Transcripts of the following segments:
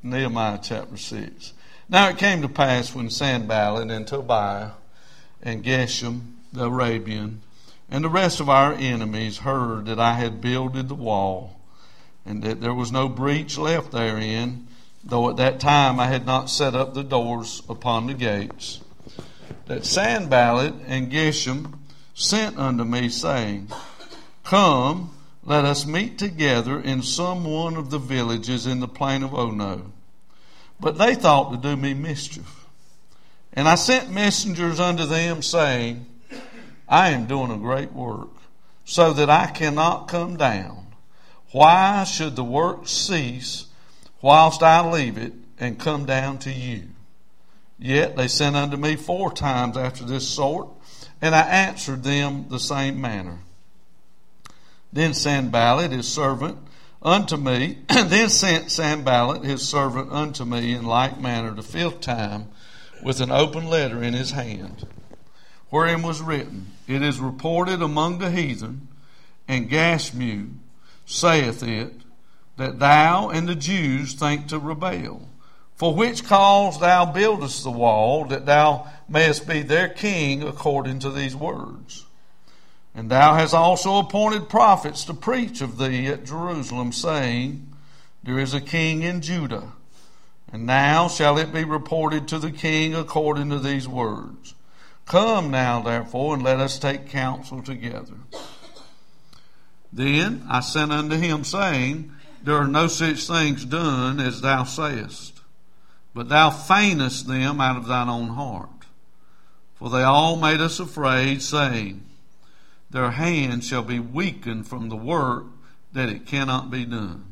Nehemiah chapter 6. Now it came to pass when Sanballat and Tobiah and Geshem the Arabian and the rest of our enemies heard that I had builded the wall, and that there was no breach left therein, though at that time I had not set up the doors upon the gates, that Sanballat and Geshem sent unto me, saying, Come, let us meet together in some one of the villages in the plain of Ono. But they thought to do me mischief. And I sent messengers unto them, saying, I am doing a great work, so that I cannot come down. Why should the work cease whilst I leave it and come down to you? Yet they sent unto me 4 times after this sort, and I answered them the same manner. Then Sanballat his servant unto me, then sent Sanballat his servant unto me in like manner the 5th time, with an open letter in his hand, wherein was written, It is reported among the heathen, and Gashmu saith it, that thou and the Jews think to rebel. For which cause thou buildest the wall, that thou mayest be their king according to these words. And thou hast also appointed prophets to preach of thee at Jerusalem, saying, There is a king in Judah. And now shall it be reported to the king according to these words. Come now, therefore, and let us take counsel together. Then I sent unto him, saying, There are no such things done as thou sayest, but thou feignest them out of thine own heart. For they all made us afraid, saying, Their hand shall be weakened from the work, that it cannot be done.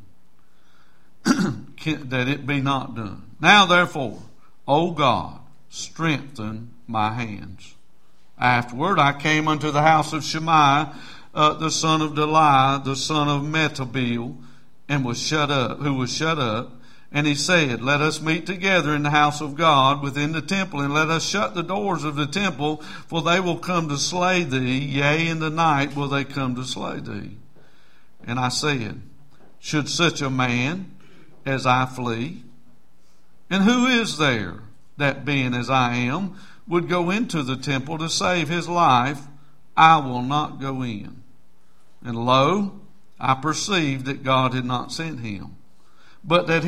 That it be not done. Now therefore, O God, strengthen my hands. Afterward I came unto the house of Shemaiah, the son of Delaiah, the son of Metabil, and who was shut up. And he said, Let us meet together in the house of God within the temple, and let us shut the doors of the temple, for they will come to slay thee, yea, in the night will they come to slay thee. And I said, Should such a man as I flee? And who is there that, being as I am, would go into the temple to save his life? I will not go in. And lo, I perceived that God had not sent him, but that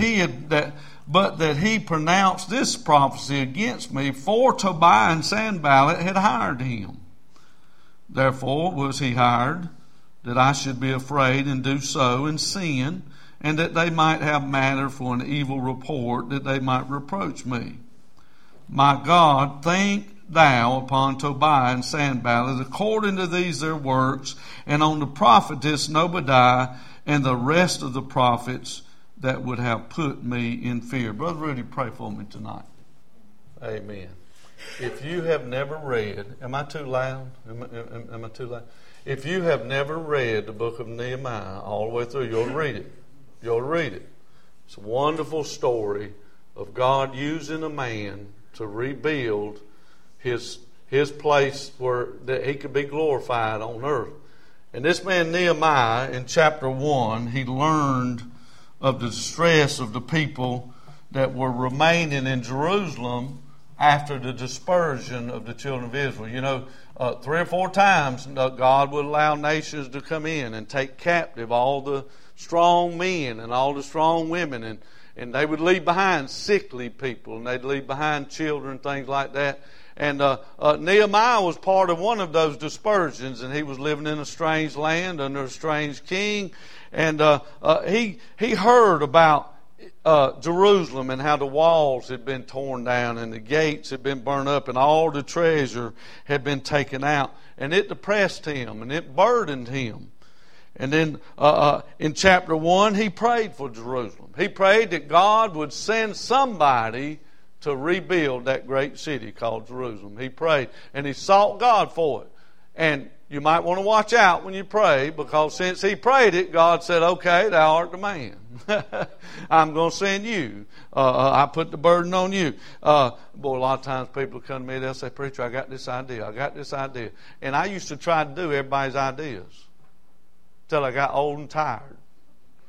he pronounced this prophecy against me, for Tobiah and Sanballat had hired him. Therefore was he hired, that I should be afraid and do so and sin, and that they might have matter for an evil report, that they might reproach me. My God, think thou upon Tobiah and Sanballat according to these their works, and on the prophetess Noadiah and the rest of the prophets that would have put me in fear. Brother Rudy, pray for me tonight. Amen. If you have never read, am I too loud? Am I too loud? If you have never read the book of Nehemiah all the way through, you'll read it. You'll read it. It's a wonderful story of God using a man to rebuild his place where that he could be glorified on earth. And this man Nehemiah, in chapter 1, he learned of the distress of the people that were remaining in Jerusalem after the dispersion of the children of Israel. You know, 3 or 4 times God would allow nations to come in and take captive all the strong men and all the strong women, and they would leave behind sickly people, and they'd leave behind children, things like that. And Nehemiah was part of one of those dispersions, and he was living in a strange land under a strange king. And he heard about Jerusalem and how the walls had been torn down and the gates had been burned up and all the treasure had been taken out. And it depressed him and it burdened him. And then in chapter 1, he prayed for Jerusalem. He prayed that God would send somebody to rebuild that great city called Jerusalem. He prayed and he sought God for it. And you might want to watch out when you pray, because since he prayed it, God said, okay, thou art the man. I'm going to send you. I put the burden on you. Boy, a lot of times people come to me, they'll say, preacher, I got this idea. And I used to try to do everybody's ideas till I got old and tired.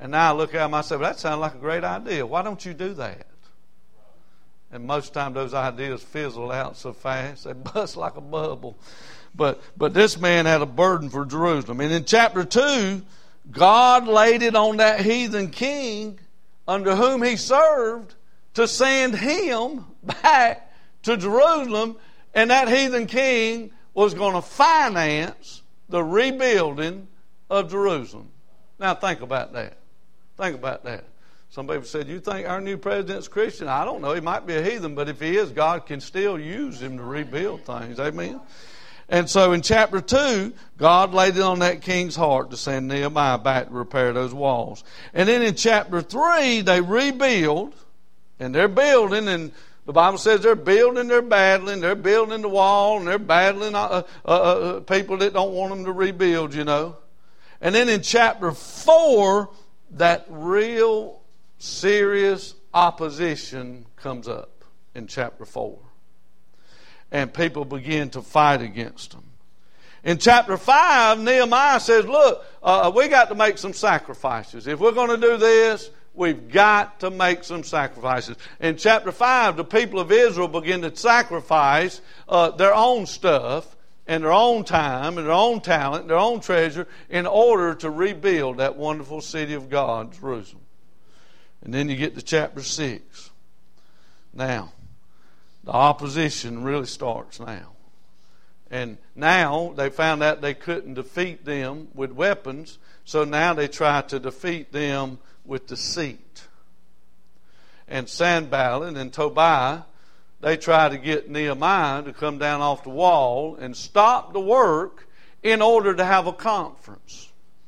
And now I look at them, I say, well, that sounds like a great idea. Why don't you do that? And most of the time those ideas fizzle out so fast, they bust like a bubble. But this man had a burden for Jerusalem. And in chapter 2, God laid it on that heathen king under whom he served to send him back to Jerusalem. And that heathen king was going to finance the rebuilding of Jerusalem. Now think about that. Think about that. Some people said, you think our new president's Christian? I don't know. He might be a heathen, but if he is, God can still use him to rebuild things. Amen? And so in chapter 2, God laid it on that king's heart to send Nehemiah back to repair those walls. And then in chapter 3, they rebuild, and they're building, and the Bible says they're building, they're battling, they're building the wall, and they're battling people that don't want them to rebuild, you know. And then in chapter 4, that real serious opposition comes up in chapter 4. And people begin to fight against them. In chapter 5, Nehemiah says, look, we got to make some sacrifices. If we're going to do this, we've got to make some sacrifices. In chapter 5, the people of Israel begin to sacrifice their own stuff and their own time and their own talent, their own treasure in order to rebuild that wonderful city of God, Jerusalem. And then you get to chapter 6. Now, the opposition really starts now. And now they found out they couldn't defeat them with weapons, so now they try to defeat them with deceit. And Sanballat and Tobiah, they try to get Nehemiah to come down off the wall and stop the work in order to have a conference.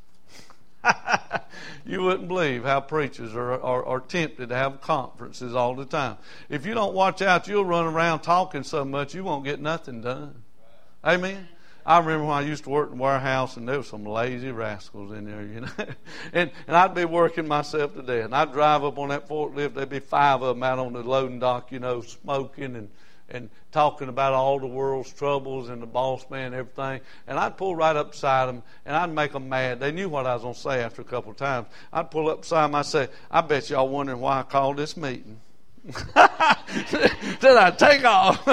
You wouldn't believe how preachers are tempted to have conferences all the time. If you don't watch out, you'll run around talking so much you won't get nothing done. Amen? I remember when I used to work in the warehouse, and there were some lazy rascals in there, you know. and I'd be working myself to death. And I'd drive up on that forklift. There'd be 5 of them out on the loading dock, you know, smoking and talking about all the world's troubles and the boss man and everything. And I'd pull right up beside them, and I'd make them mad. They knew what I was going to say after a couple of times. I'd pull up beside them. I'd say, I bet y'all wondering why I called this meeting. Then I'd take off.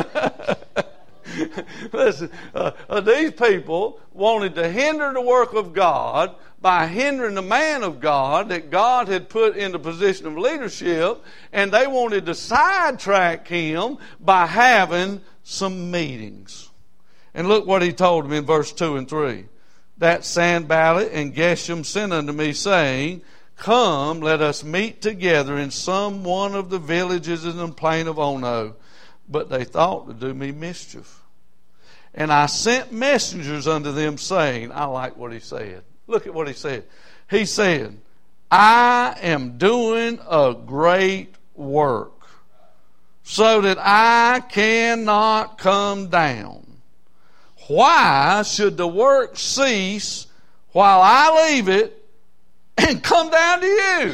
Listen, these people wanted to hinder the work of God by hindering the man of God that God had put in the position of leadership, and they wanted to sidetrack him by having some meetings. And look what he told them in verse 2 and 3. That Sanballat and Geshem sent unto me, saying, Come, let us meet together in some one of the villages in the plain of Ono. But they thought to do me mischief. And I sent messengers unto them, saying, I like what he said. Look at what he said. He said, I am doing a great work, so that I cannot come down. Why should the work cease while I leave it and come down to you?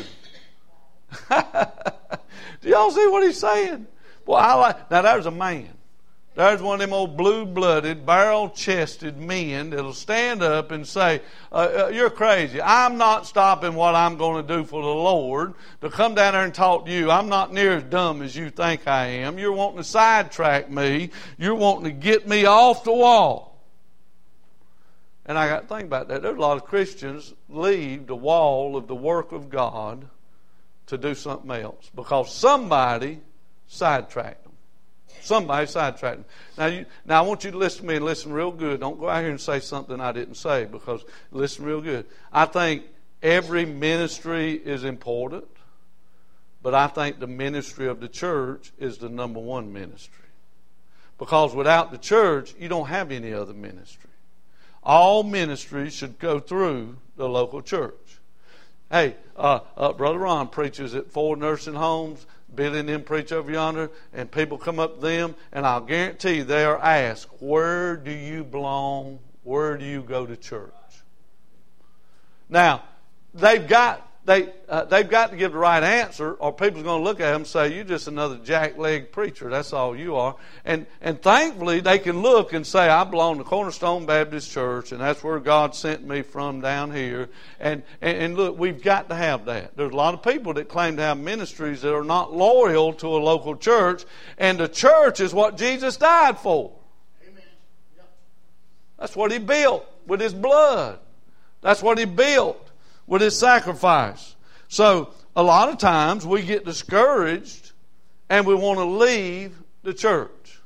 Do y'all see what he's saying? Well, now there's a man. There's one of them old blue-blooded, barrel-chested men that'll stand up and say, you're crazy. I'm not stopping what I'm going to do for the Lord to come down there and talk to you. I'm not near as dumb as you think I am. You're wanting to sidetrack me. You're wanting to get me off the wall. And I got to think about that. There's a lot of Christians leave the wall of the work of God to do something else because somebody sidetracked them. Somebody sidetracked them. Now I want you to listen to me and listen real good. Don't go out here and say something I didn't say, because listen real good. I think every ministry is important, but I think the ministry of the church is the number one ministry. Because without the church, you don't have any other ministry. All ministries should go through the local church. Hey, Brother Ron preaches at 4 nursing homes. Billy and them preach over yonder, and people come up to them, and I'll guarantee you they are asked, where do you belong? Where do you go to church? Now, they've got they've got to give the right answer, or people's going to look at them and say, "You're just another jackleg preacher. That's all you are." And thankfully, they can look and say, "I belong to Cornerstone Baptist Church, and that's where God sent me from down here." And look, we've got to have that. There's a lot of people that claim to have ministries that are not loyal to a local church, and the church is what Jesus died for. Amen. Yep. That's what He built with His blood. That's what He built with His sacrifice. So a lot of times we get discouraged and we want to leave the church.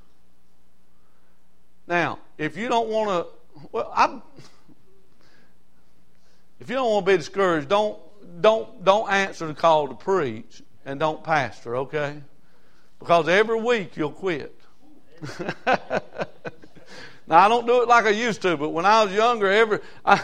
Now, if you don't want to, if you don't want to be discouraged, don't answer the call to preach, and don't pastor, okay? Because every week you'll quit. Now, I don't do it like I used to, but when I was younger,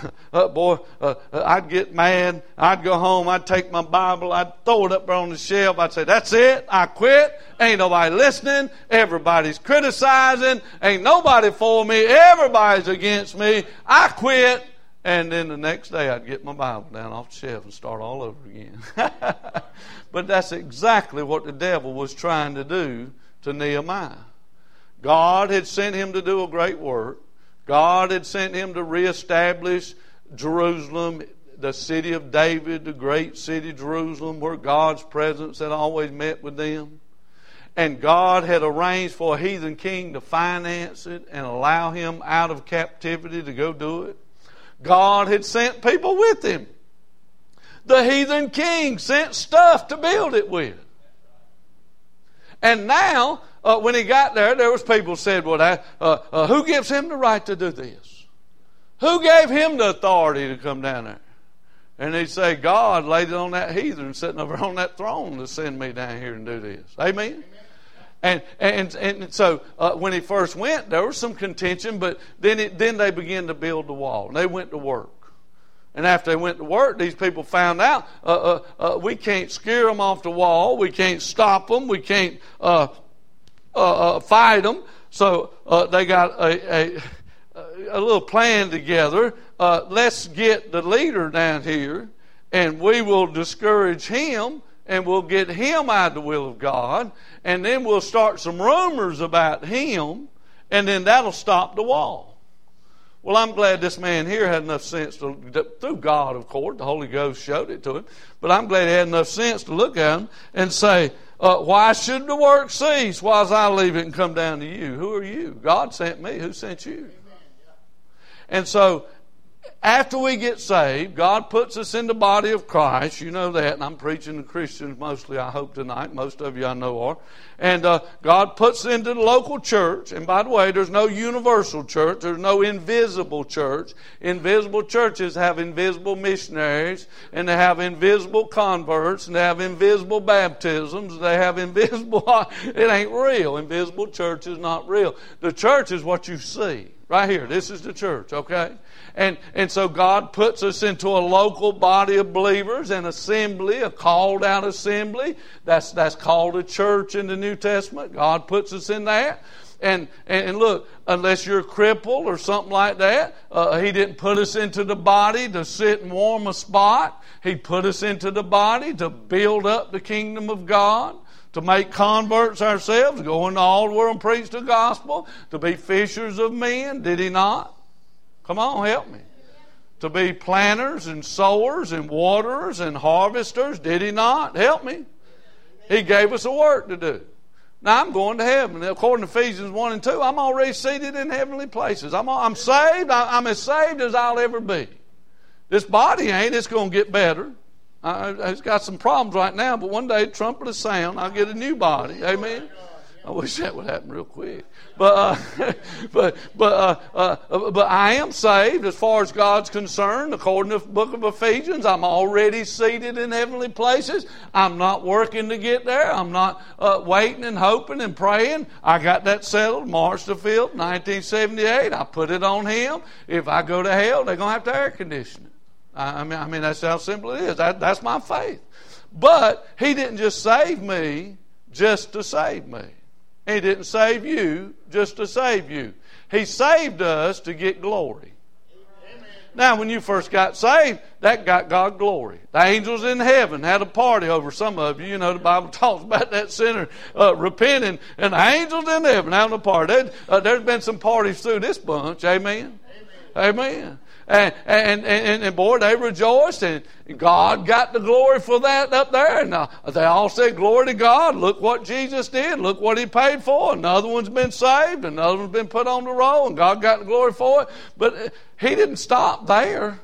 I'd get mad. I'd go home. I'd take my Bible. I'd throw it up there on the shelf. I'd say, "That's it. I quit. Ain't nobody listening. Everybody's criticizing. Ain't nobody for me. Everybody's against me. I quit." And then the next day, I'd get my Bible down off the shelf and start all over again. But that's exactly what the devil was trying to do to Nehemiah. God had sent him to do a great work. God had sent him to reestablish Jerusalem, the city of David, the great city Jerusalem, where God's presence had always met with them. And God had arranged for a heathen king to finance it and allow him out of captivity to go do it. God had sent people with him. The heathen king sent stuff to build it with. And now, when he got there was people who said, "Well, who gives him the right to do this? Who gave him the authority to come down there?" And he'd say, "God laid it on that heathen sitting over on that throne to send me down here and do this." Amen? And so when he first went, there was some contention, but then they began to build the wall. And they went to work. And after they went to work, these people found out we can't scare them off the wall. We can't stop them. We can't fight them. So they got a little plan together. Let's get the leader down here, and we will discourage him, and we'll get him out of the will of God, and then we'll start some rumors about him, and then that'll stop the wall. Well, I'm glad this man here had enough sense through God, of course, the Holy Ghost showed it to him, but I'm glad he had enough sense to look at him and say, "Why should the work cease whilst I leave it and come down to you? Who are you? God sent me. Who sent you?" And so, after we get saved, God puts us in the body of Christ. You know that. And I'm preaching to Christians mostly, I hope, tonight. Most of you I know are. And God puts us into the local church. And by the way, there's no universal church. There's no invisible church. Invisible churches have invisible missionaries. And they have invisible converts. And they have invisible baptisms. They have invisible... It ain't real. Invisible church is not real. The church is what you see. Right here. This is the church, okay? And so God puts us into a local body of believers, an assembly, a called out assembly. That's called a church in the New Testament. God puts us in that. And look, unless you're crippled or something like that, He didn't put us into the body to sit and warm a spot. He put us into the body to build up the kingdom of God, to make converts ourselves, go into all the world and preach the gospel, to be fishers of men. Did He not? Come on, help me. To be planters and sowers and waterers and harvesters. Did He not? Help me. He gave us a work to do. Now I'm going to heaven. According to Ephesians 1 and 2, I'm already seated in heavenly places. I'm saved. I'm as saved as I'll ever be. This body ain't. It's going to get better. It's got some problems right now, but one day, trumpet will sound, I'll get a new body. Amen? I wish that would happen real quick. But I am saved as far as God's concerned. According to the book of Ephesians, I'm already seated in heavenly places. I'm not working to get there. I'm not waiting and hoping and praying. I got that settled March the 5th, 1978. I put it on Him. If I go to hell, they're going to have to air condition it. I mean, that's how simple it is. That's my faith. But He didn't just save me just to save me. He didn't save you just to save you. He saved us to get glory. Now, when you first got saved, that got God glory. The angels in heaven had a party over some of you. You know, the Bible talks about that sinner repenting, and the angels in heaven having a party. There's been some parties through this bunch. Amen? Amen. And boy, they rejoiced, and God got the glory for that up there. And they all said, glory to God. Look what Jesus did. Look what He paid for. Another one's been saved. Another one's been put on the roll, and God got the glory for it. But He didn't stop there.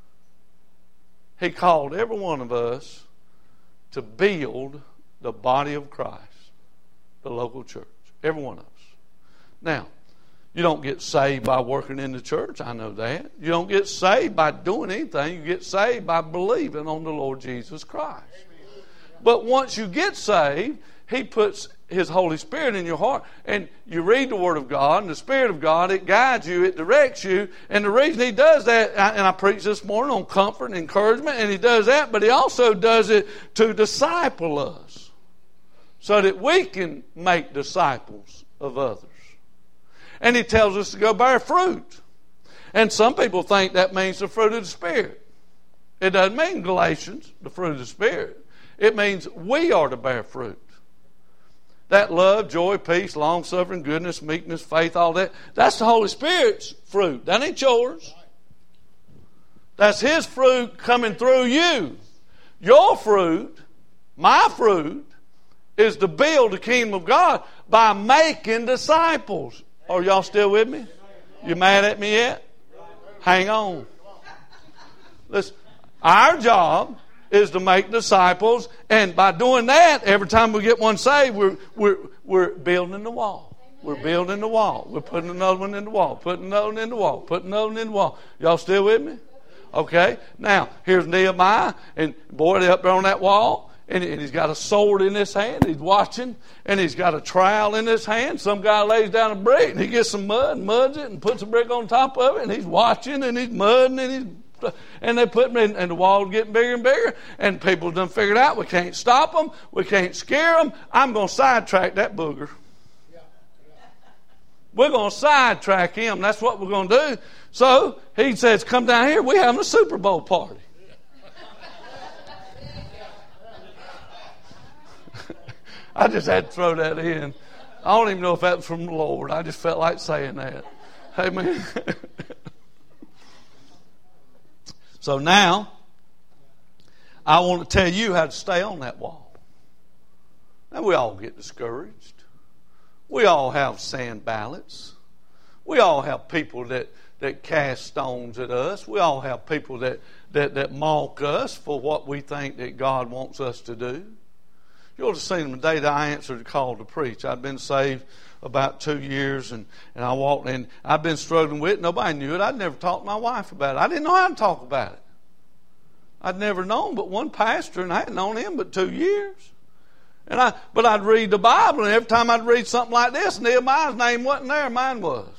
He called every one of us to build the body of Christ, the local church. Every one of us. Now, you don't get saved by working in the church. I know that. You don't get saved by doing anything. You get saved by believing on the Lord Jesus Christ. But once you get saved, He puts His Holy Spirit in your heart. And you read the Word of God, and the Spirit of God, it guides you, it directs you. And the reason He does that, and I preached this morning on comfort and encouragement, and He does that, but He also does it to disciple us so that we can make disciples of others. And He tells us to go bear fruit. And some people think that means the fruit of the Spirit. It doesn't mean Galatians, the fruit of the Spirit. It means we are to bear fruit. That love, joy, peace, long-suffering, goodness, meekness, faith, all that, that's the Holy Spirit's fruit. That ain't yours. That's His fruit coming through you. Your fruit, my fruit, is to build the kingdom of God by making disciples. Are y'all still with me? You mad at me yet? Hang on. Listen, our job is to make disciples, and by doing that, every time we get one saved, we're building the wall. We're building the wall. We're putting another one in the wall, putting another one in the wall, putting another one in the wall. Y'all still with me? Okay. Now, here's Nehemiah, and boy, they're up there on that wall. And he's got a sword in his hand. He's watching. And he's got a trowel in his hand. Some guy lays down a brick and he gets some mud and muds it and puts a brick on top of it. And he's watching and he's mudding and they put him in. And the wall's getting bigger and bigger. And people done figured out we can't stop them. We can't scare them. I'm going to sidetrack that booger. We're going to sidetrack him. That's what we're going to do. So he says, come down here. We're having a Super Bowl party. I just had to throw that in. I don't even know if that was from the Lord. I just felt like saying that. Amen. So now, I want to tell you how to stay on that wall. Now, we all get discouraged. We all have sand ballots. We all have people that cast stones at us. We all have people that mock us for what we think that God wants us to do. You ought to see them the day that I answered the call to preach. I'd been saved about 2 years, and I walked in. I'd been struggling with it. Nobody knew it. I'd never talked to my wife about it. I didn't know how to talk about it. I'd never known but one pastor, and I hadn't known him but 2 years. But I'd read the Bible, and every time I'd read something like this, Nehemiah's name wasn't there, mine was.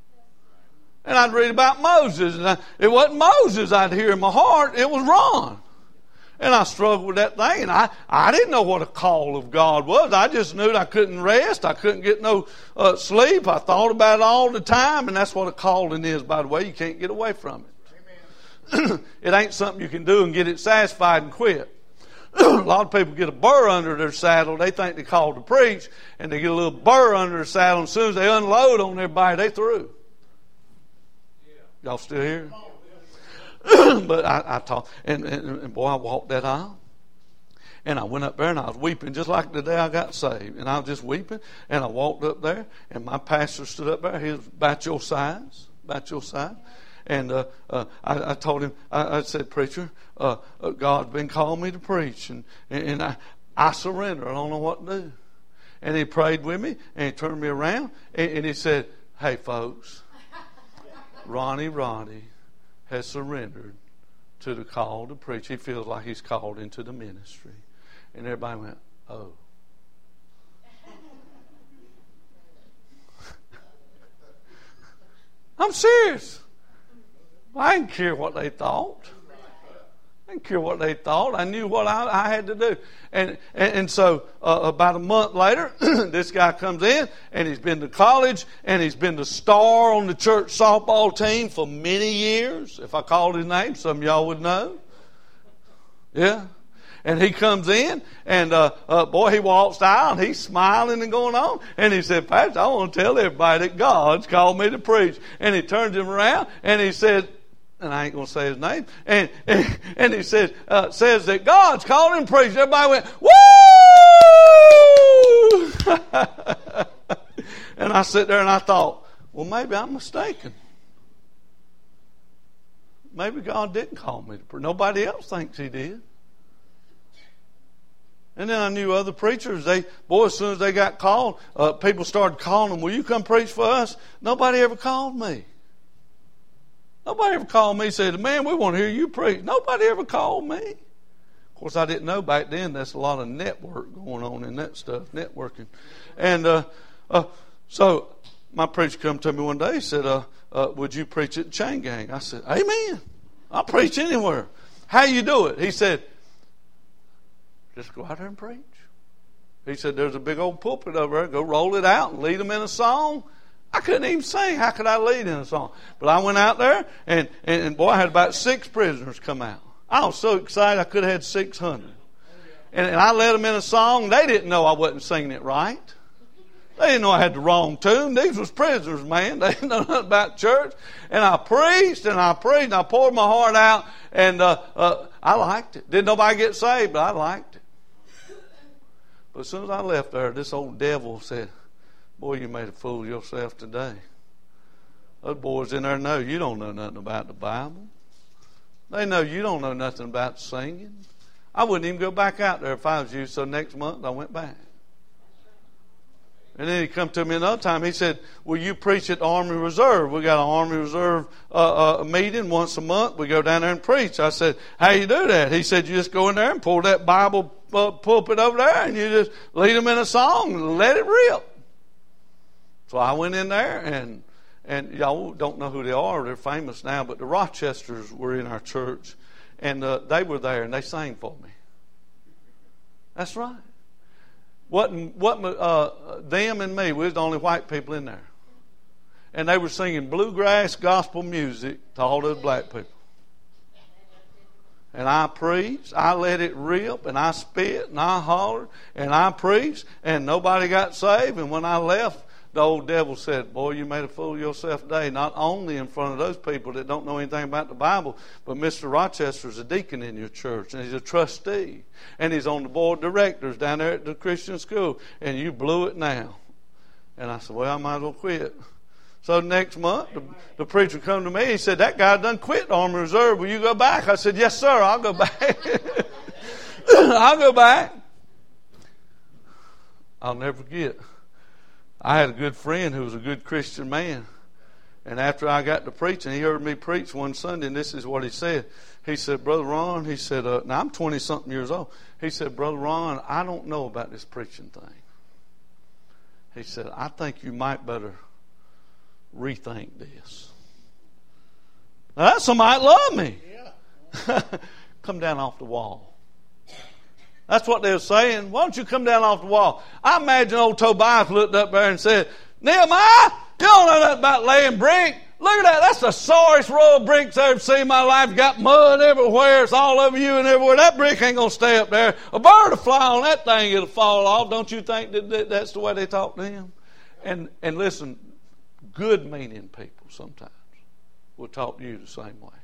And I'd read about Moses, and it wasn't Moses I'd hear in my heart, it was Ron. And I struggled with that thing, and I didn't know what a call of God was. I just knew I couldn't rest. I couldn't get no sleep. I thought about it all the time, and that's what a calling is, by the way. You can't get away from it. It ain't something you can do and get it satisfied and quit. A lot of people get a burr under their saddle. They think they're called to preach, and they get a little burr under their saddle, and as soon as they unload on everybody, they through. Y'all still here? But I talked, and boy, I walked that aisle. And I went up there and I was weeping just like the day I got saved. And I was just weeping. And I walked up there, and my pastor stood up there. He was about your size. And I told him, I said, preacher, God's been calling me to preach. And I surrender. I don't know what to do. And he prayed with me, and he turned me around, and he said, hey, folks, Ronnie has surrendered to the call to preach. He feels like he's called into the ministry. And everybody went, oh. I'm serious. I didn't care what they thought. I didn't care what they thought. I knew what I had to do. And so about a month later, this guy comes in, and he's been to college, and he's been the star on the church softball team for many years. If I called his name, some of y'all would know. Yeah. And he comes in, and boy, he walks down, he's smiling and going on. And he said, Pastor, I want to tell everybody that God's called me to preach. And he turns him around, and he said, and I ain't going to say his name, and he says that God's called him to preach. Everybody went, woo! And I sit there and I thought, well, maybe I'm mistaken. Maybe God didn't call me to preach. Nobody else thinks he did. And then I knew other preachers, as soon as they got called, people started calling them, will you come preach for us? Nobody ever called me. Nobody ever called me and said, man, we want to hear you preach. Nobody ever called me. Of course, I didn't know back then there's a lot of network going on in that stuff, networking. And so my preacher come to me one day and said, would you preach at the Chain Gang? I said, amen. I'll preach anywhere. How you do it? He said, just go out there and preach. He said, there's a big old pulpit over there. Go roll it out and lead them in a song. I couldn't even sing. How could I lead in a song? But I went out there, and boy, I had about 6 prisoners come out. I was so excited I could have had 600. And I led them in a song. They didn't know I wasn't singing it right. They didn't know I had the wrong tune. These was prisoners, man. They didn't know nothing about church. And I preached, and I poured my heart out, and I liked it. Didn't nobody get saved, but I liked it. But as soon as I left there, this old devil said, boy, you made a fool of yourself today. Those boys in there know you don't know nothing about the Bible. They know you don't know nothing about singing. I wouldn't even go back out there if I was you, so next month I went back. And then he come to me another time. He said, will you preach at the Army Reserve? We got an Army Reserve meeting once a month. We go down there and preach. I said, how you do that? He said, you just go in there and pull that Bible pulpit over there, and you just lead them in a song and let it rip. So I went in there, and y'all don't know who they are. They're famous now, but the Rochesters were in our church, and they were there, and they sang for me. That's right. Them and me, we was the only white people in there. And they were singing bluegrass gospel music to all those black people. And I preached, I let it rip, and I spit, and I hollered, and I preached, and nobody got saved. And when I left, the old devil said, boy, you made a fool of yourself today, not only in front of those people that don't know anything about the Bible, but Mr. Rochester's a deacon in your church, and he's a trustee, and he's on the board of directors down there at the Christian school, and you blew it now. And I said, well, I might as well quit. So next month, the preacher come to me, he said, that guy done quit the Army Reserve, will you go back? I said, yes, sir, I'll go back. I'll go back. I'll never forget. I had a good friend who was a good Christian man. And after I got to preaching, he heard me preach one Sunday, and this is what he said. He said, Brother Ron, he said, now I'm 20-something years old. He said, Brother Ron, I don't know about this preaching thing. He said, I think you might better rethink this. Now that's somebody that loved me. Yeah. Come down off the wall. That's what they were saying. Why don't you come down off the wall? I imagine old Tobias looked up there and said, Nehemiah, you don't know nothing about laying brick. Look at that. That's the sorriest row of bricks I've ever seen in my life. Got mud everywhere. It's all over you and everywhere. That brick ain't going to stay up there. A bird will fly on that thing. It'll fall off. Don't you think that that's the way they talk to him? And listen, good meaning people sometimes will talk to you the same way.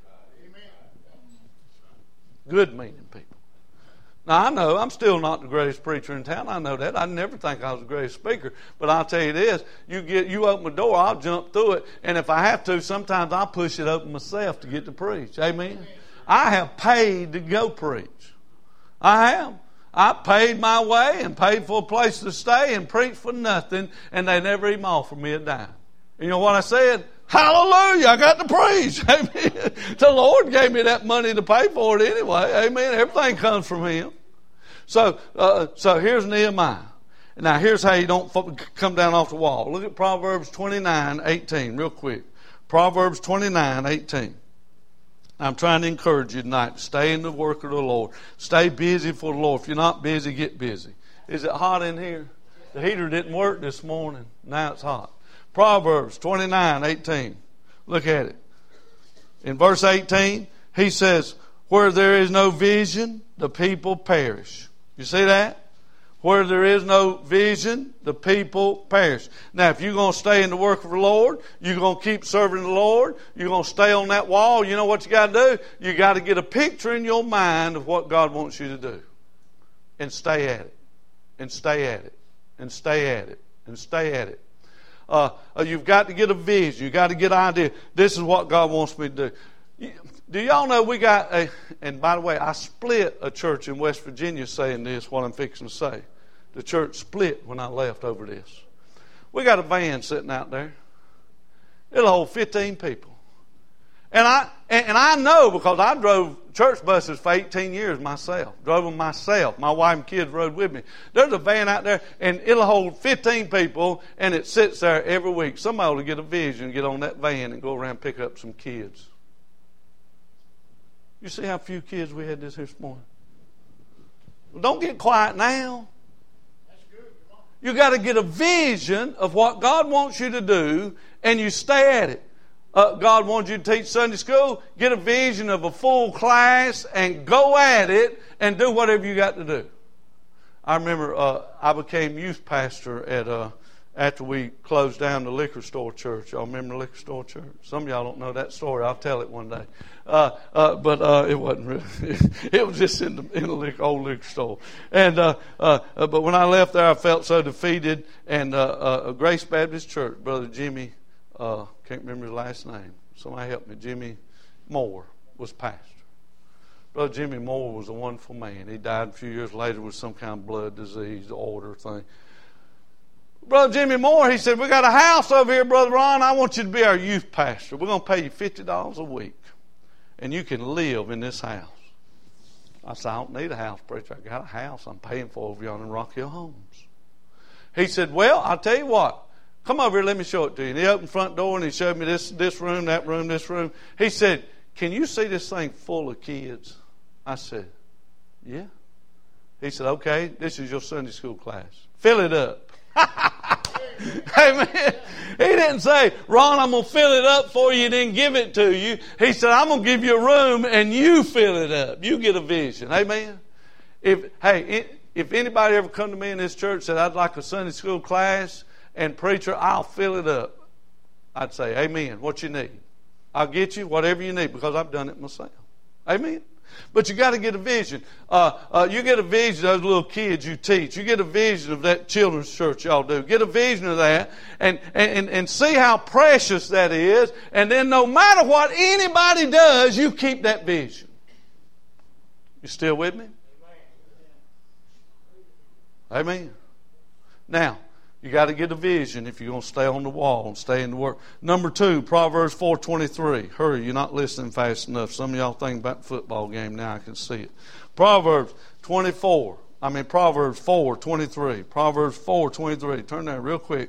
Good meaning people. Now, I know I'm still not the greatest preacher in town. I know that. I never think I was the greatest speaker. But I'll tell you this, you open the door, I'll jump through it. And if I have to, sometimes I'll push it open myself to get to preach. Amen? I have paid to go preach. I have. I paid my way and paid for a place to stay and preached for nothing. And they never even offered me a dime. You know what I said? Hallelujah, I got to preach. Amen. The Lord gave me that money to pay for it anyway. Amen. Everything comes from Him. So here's Nehemiah. Now here's how you don't come down off the wall. Look at Proverbs 29:18 real quick. Proverbs 29:18. I'm trying to encourage you tonight. Stay in the work of the Lord. Stay busy for the Lord. If you're not busy, get busy. Is it hot in here? The heater didn't work this morning. Now it's hot. Proverbs 29:18. Look at it. In verse 18, he says, where there is no vision, the people perish. You see that? Where there is no vision, the people perish. Now, if you're going to stay in the work of the Lord, you're going to keep serving the Lord, you're going to stay on that wall, you know what you got to do? You got to get a picture in your mind of what God wants you to do. And stay at it. And stay at it. And stay at it. And stay at it. You've got to get a vision. You've got to get an idea. This is what God wants me to do. Do y'all know we got a... And by the way, I split a church in West Virginia saying this, what I'm fixing to say. The church split when I left over this. We got a van sitting out there. It'll hold 15 people. And I know because I drove church buses for 18 years myself. Drove them myself. My wife and kids rode with me. There's a van out there and it'll hold 15 people and it sits there every week. Somebody will get a vision, get on that van and go around and pick up some kids. You see how few kids we had this morning? Well, don't get quiet now. You got to get a vision of what God wants you to do and you stay at it. God wants you to teach Sunday school. Get a vision of a full class and go at it and do whatever you got to do. I remember I became youth pastor at after we closed down the liquor store church. Y'all remember the liquor store church? Some of y'all don't know that story. I'll tell it one day. But it wasn't really. It was just in the old liquor store. And but when I left there, I felt so defeated. And Grace Baptist Church, Brother Jimmy, can't remember his last name. Somebody help me. Jimmy Moore was pastor. Brother Jimmy Moore was a wonderful man. He died a few years later with some kind of blood disease, order thing. Brother Jimmy Moore, he said, we got a house over here, Brother Ron. I want you to be our youth pastor. We're going to pay you $50 a week. And you can live in this house. I said, I don't need a house, preacher. I got a house I'm paying for over yonder in Rock Hill Homes. He said, well, I'll tell you what. Come over here, let me show it to you. And he opened the front door and he showed me this room, that room, this room. He said, can you see this thing full of kids? I said, yeah. He said, okay, this is your Sunday school class. Fill it up. Amen. He didn't say, Ron, I'm going to fill it up for you, then give it to you. He said, I'm going to give you a room and you fill it up. You get a vision. Amen. If anybody ever come to me in this church and said, I'd like a Sunday school class and preacher, I'll fill it up, I'd say, amen. What you need? I'll get you whatever you need because I've done it myself. Amen. But you got to get a vision. You get a vision of those little kids you teach. You get a vision of that children's church y'all do. Get a vision of that and see how precious that is. And then no matter what anybody does, you keep that vision. You still with me? Amen. Now, you got to get a vision if you're going to stay on the wall and stay in the work. Number 2, Proverbs 4:23. Hurry, you're not listening fast enough. Some of y'all think about the football game now. I can see it. Proverbs 4:23. Proverbs 4:23. Turn there real quick.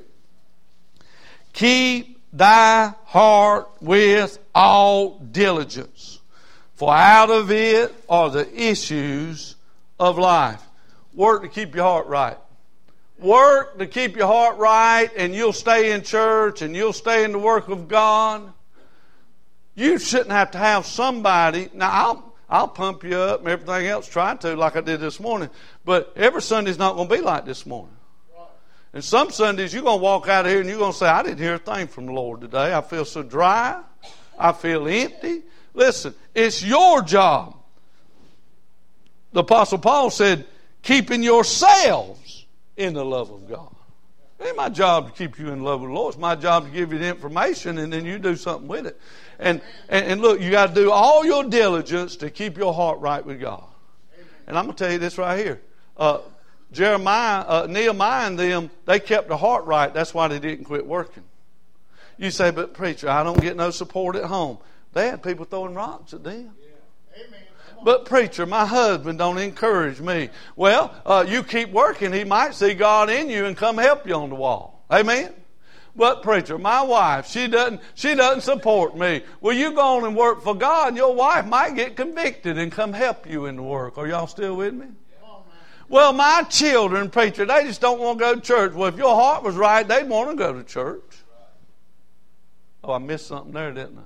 Keep thy heart with all diligence, for out of it are the issues of life. Work to keep your heart right. Work to keep your heart right, and you'll stay in church, and you'll stay in the work of God. You shouldn't have to have somebody. Now, I'll pump you up and everything else, try to, like I did this morning. But every Sunday's not going to be like this morning. And some Sundays, you're going to walk out of here and you're going to say, I didn't hear a thing from the Lord today. I feel so dry. I feel empty. Listen, it's your job. The Apostle Paul said, keeping yourselves in the love of God. It ain't my job to keep you in love with the Lord. It's my job to give you the information and then you do something with it. And look, you got to do all your diligence to keep your heart right with God. And I'm going to tell you this right here. Nehemiah and them, they kept their heart right. That's why they didn't quit working. You say, but preacher, I don't get no support at home. They had people throwing rocks at them. Amen. But preacher, my husband don't encourage me. Well, you keep working. He might see God in you and come help you on the wall. Amen. But preacher, my wife, she doesn't support me. Well, you go on and work for God, and your wife might get convicted and come help you in the work. Are y'all still with me? Well, my children, preacher, they just don't want to go to church. Well, if your heart was right, they'd want to go to church. Oh, I missed something there, didn't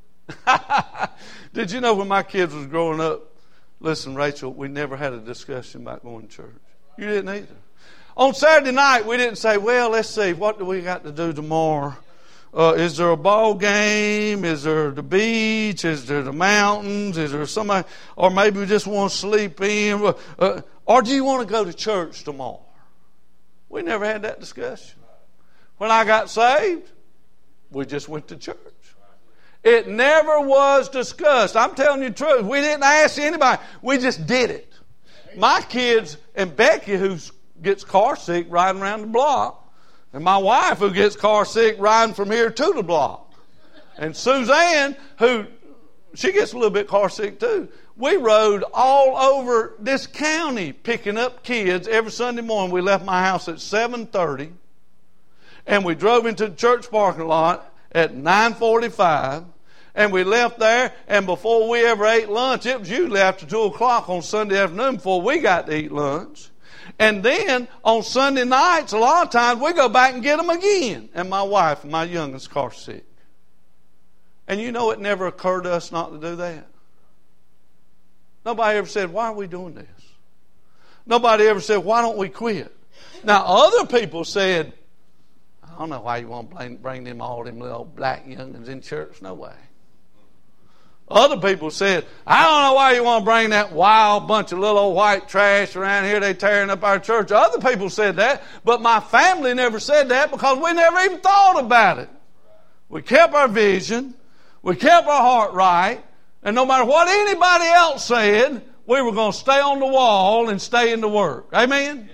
I? Did you know when my kids was growing up, listen, Rachel, we never had a discussion about going to church. You didn't either. On Saturday night, we didn't say, well, let's see, what do we got to do tomorrow? Is there a ball game? Is there the beach? Is there the mountains? Is there somebody? Or maybe we just want to sleep in? Or do you want to go to church tomorrow? We never had that discussion. When I got saved, we just went to church. It never was discussed. I'm telling you the truth. We didn't ask anybody. We just did it. My kids and Becky, who gets car sick riding around the block, and my wife, who gets car sick riding from here to the block, and Suzanne, who she gets a little bit car sick too. We rode all over this county picking up kids every Sunday morning. We left my house at 7:30, and we drove into the church parking lot at 9:45, and we left there, and before we ever ate lunch, it was usually after 2 o'clock on Sunday afternoon before we got to eat lunch. And then on Sunday nights, a lot of times we go back and get them again. And my wife and my youngest car sick. And you know it never occurred to us not to do that. Nobody ever said, why are we doing this? Nobody ever said, why don't we quit? Now other people said, I don't know why you want to bring them all them little black youngins in church. No way. Other people said, I don't know why you want to bring that wild bunch of little old white trash around here. They tearing up our church. Other people said that, but my family never said that because we never even thought about it. We kept our vision. We kept our heart right. And no matter what anybody else said, we were going to stay on the wall and stay in the work. Amen?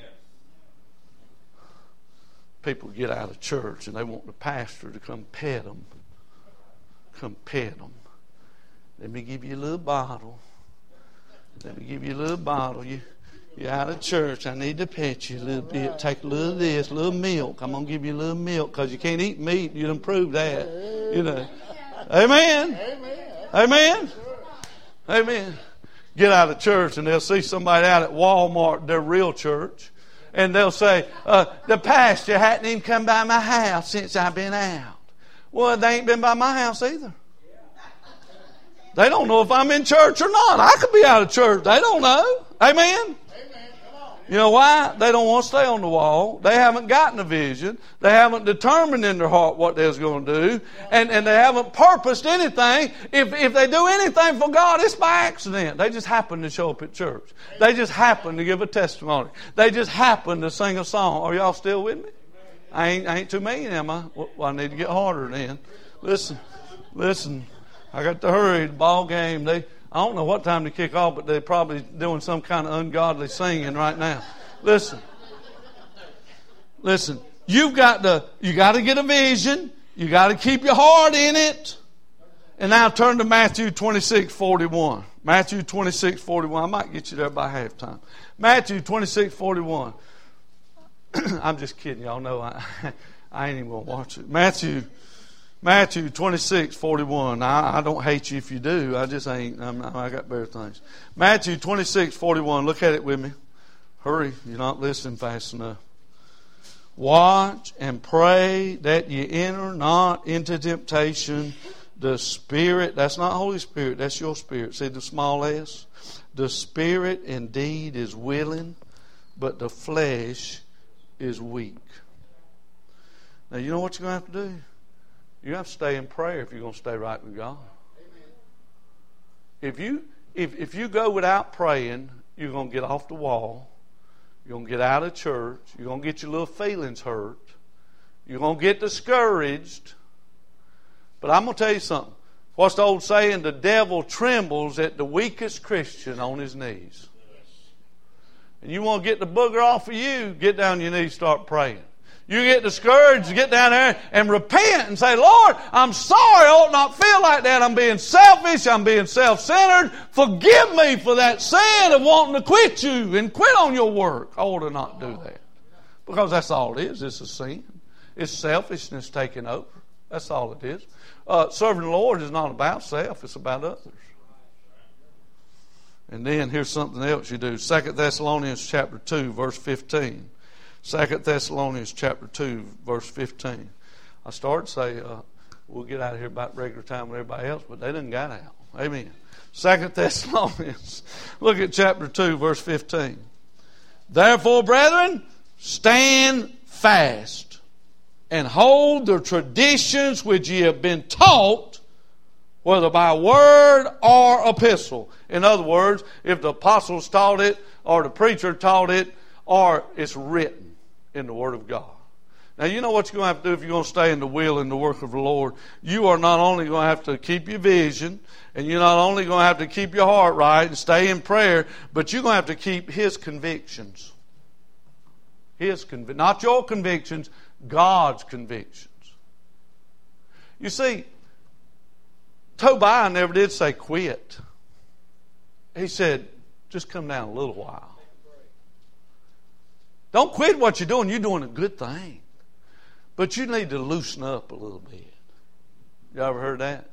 People get out of church and they want the pastor to come pet them. Come pet them. Let me give you a little bottle. Let me give you a little bottle. You're out of church. I need to pet you a little bit. Take a little of this, a little milk. I'm going to give you a little milk because you can't eat meat. You done proved that. You know. Amen. Amen. Amen. Get out of church and they'll see somebody out at Walmart, their real church, and they'll say, the pastor hadn't even come by my house since I've been out. Well, they ain't been by my house either. They don't know if I'm in church or not. I could be out of church. They don't know. Amen? You know why? They don't want to stay on the wall. They haven't gotten a vision. They haven't determined in their heart what they're going to do. And they haven't purposed anything. If they do anything for God, it's by accident. They just happen to show up at church. They just happen to give a testimony. They just happen to sing a song. Are y'all still with me? I ain't too mean, am I? Well, I need to get harder then. Listen. I got to hurry. The ball game. I don't know what time to kick off, but they're probably doing some kind of ungodly singing right now. Listen. You got to get a vision. You got to keep your heart in it. And now turn to Matthew 26:41. Matthew 26:41. I might get you there by halftime. Matthew 26:41. I'm just kidding. Y'all know I ain't even going to watch it. Matthew 26:41. I don't hate you if you do. I just ain't. I got better things. Matthew 26:41. Look at it with me. Hurry. You're not listening fast enough. Watch and pray that ye enter not into temptation. The Spirit, that's not Holy Spirit, that's your spirit. See the small s? The Spirit indeed is willing, but the flesh is weak. Now you know what you're going to have to do? You have to stay in prayer if you're going to stay right with God. If you go without praying, you're going to get off the wall. You're going to get out of church. You're going to get your little feelings hurt. You're going to get discouraged. But I'm going to tell you something. What's the old saying? The devil trembles at the weakest Christian on his knees. And you want to get the booger off of you, get down on your knees, start praying. You get discouraged, get down there and repent and say, Lord, I'm sorry, I ought not feel like that. I'm being selfish, I'm being self-centered. Forgive me for that sin of wanting to quit you and quit on your work. I ought to not do that. Because that's all it is, it's a sin. It's selfishness taking over. That's all it is. Serving the Lord is not about self. It's about others. And then here's something else you do. 2 Thessalonians chapter 2, verse 15. 2 Thessalonians chapter 2, verse 15. I started to say, we'll get out of here about regular time with everybody else, but they done got out. Amen. 2 Thessalonians. Look at chapter 2, verse 15. Therefore, brethren, stand fast and hold the traditions which ye have been taught, whether by word or epistle. In other words, if the apostles taught it, or the preacher taught it, or it's written in the Word of God. Now, you know what you're going to have to do if you're going to stay in the will and the work of the Lord. You are not only going to have to keep your vision, and you're not only going to have to keep your heart right and stay in prayer, but you're going to have to keep His convictions. Not your convictions, God's convictions. You see, Tobiah never did say quit. He said, just come down a little while. Don't quit what you're doing. You're doing a good thing. But you need to loosen up a little bit. You ever heard that?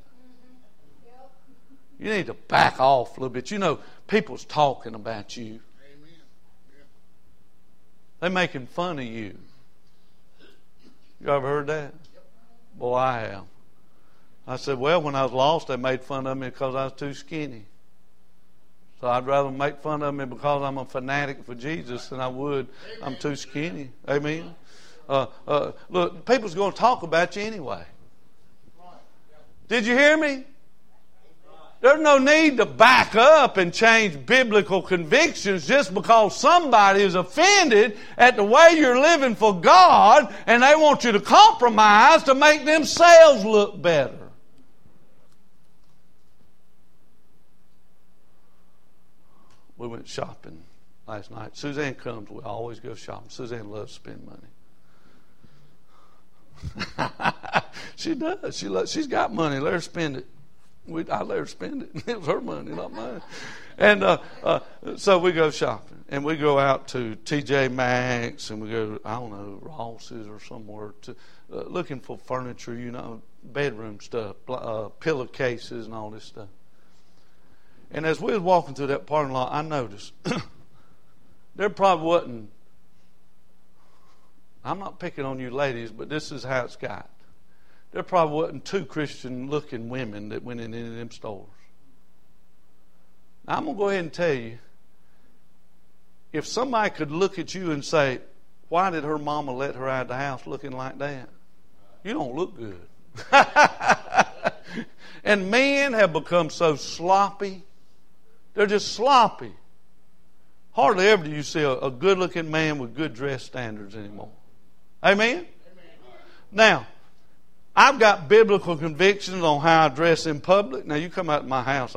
You need to back off a little bit. You know, people's talking about you. They're making fun of you. You ever heard that? Boy, I have. I said, well, when I was lost, they made fun of me because I was too skinny. So I'd rather make fun of me because I'm a fanatic for Jesus than I would I'm too skinny. Amen? Look, people's going to talk about you anyway. Did you hear me? There's no need to back up and change biblical convictions just because somebody is offended at the way you're living for God and they want you to compromise to make themselves look better. We went shopping last night. Suzanne comes. We always go shopping. Suzanne loves to spend money. She does. She's got money. Let her spend it. I let her spend it. It was her money, not mine. And so we go shopping. And we go out to TJ Maxx and we go, I don't know, Ross's or somewhere to looking for furniture, you know, bedroom stuff, pillowcases and all this stuff. And as we was walking through that parking lot, I noticed there probably wasn't, I'm not picking on you ladies, but this is how it's got. There probably wasn't two Christian-looking women that went in any of them stores. Now, I'm going to go ahead and tell you, if somebody could look at you and say, why did her mama let her out of the house looking like that? You don't look good. And men have become so sloppy. They're just sloppy. Hardly ever do you see a good-looking man with good dress standards anymore. Amen? Amen. Now, I've got biblical convictions on how I dress in public. Now, you come out to my house,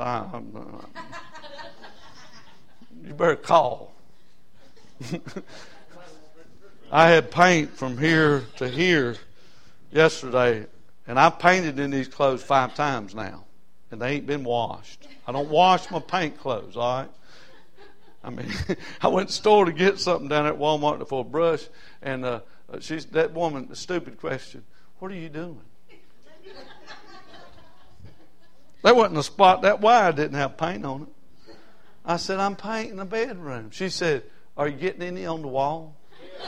you better call. I had paint from here to here yesterday, and I painted in these clothes 5 times now, and they ain't been washed. I don't wash my paint clothes, all right? I mean, I went to the store to get something down at Walmart for a brush, and that woman, the stupid question, what are you doing? There wasn't a spot that wide didn't have paint on it. I said, I'm painting a bedroom. She said, are you getting any on the wall?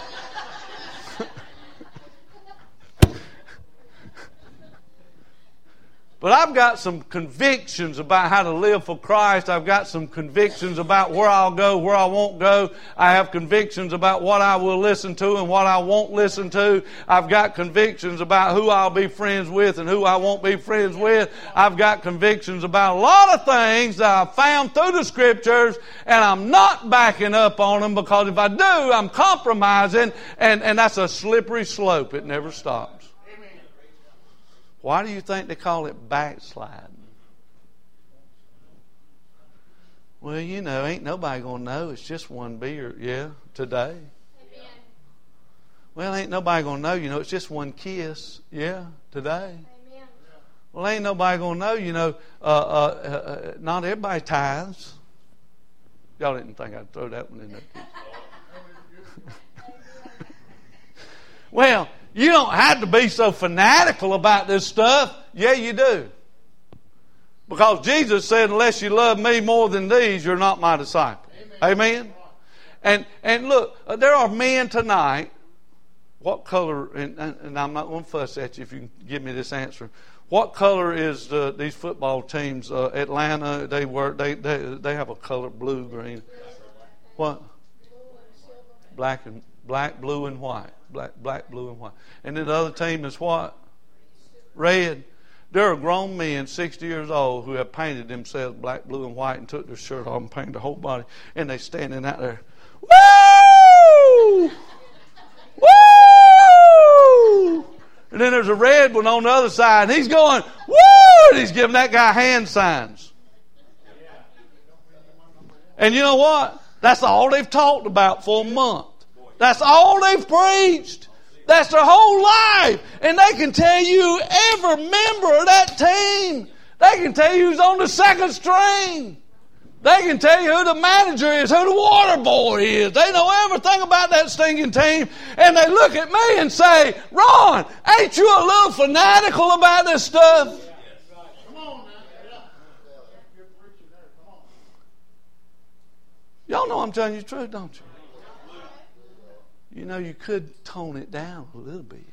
But I've got some convictions about how to live for Christ. I've got some convictions about where I'll go, where I won't go. I have convictions about what I will listen to and what I won't listen to. I've got convictions about who I'll be friends with and who I won't be friends with. I've got convictions about a lot of things that I've found through the Scriptures, and I'm not backing up on them, because if I do, I'm compromising, and that's a slippery slope. It never stops. Why do you think they call it backsliding? Well, you know, ain't nobody going to know. It's just one beer. Yeah, today. Amen. Well, ain't nobody going to know. You know, it's just one kiss. Yeah, today. Amen. Well, ain't nobody going to know. You know, not everybody tithes. Y'all didn't think I'd throw that one in there. Well, You don't have to be so fanatical about this stuff. Yeah, you do. Because Jesus said, unless you love me more than these, you're not my disciple. Amen? And look, there are men tonight. What color, and I'm not going to fuss at you if you can give me this answer. What color is these football teams? Atlanta, they have a color, blue, green. What? Black, blue, and white. Black, blue, and white. And then the other team is what? Red. There are grown men, 60 years old, who have painted themselves black, blue, and white and took their shirt off and painted their whole body. And they're standing out there. Woo! Woo! And then there's a red one on the other side. And he's going, woo! And he's giving that guy hand signs. And you know what? That's all they've talked about for a month. That's all they've preached. That's their whole life. And they can tell you every member of that team. They can tell you who's on the second string. They can tell you who the manager is, who the water boy is. They know everything about that stinking team. And they look at me and say, Ron, ain't you a little fanatical about this stuff? Y'all know I'm telling you the truth, don't you? You know, you could tone it down a little bit.